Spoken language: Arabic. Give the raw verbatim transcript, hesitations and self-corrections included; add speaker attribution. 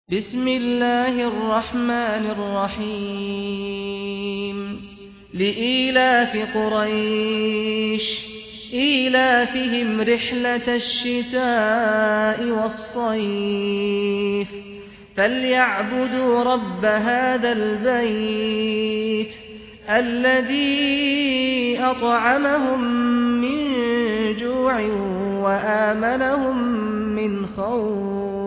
Speaker 1: بسم الله الرحمن الرحيم لإيلاف قريش إيلافهم رحلة الشتاء والصيف فليعبدوا رب هذا البيت الذي أطعمهم من جوع وآمنهم من خوف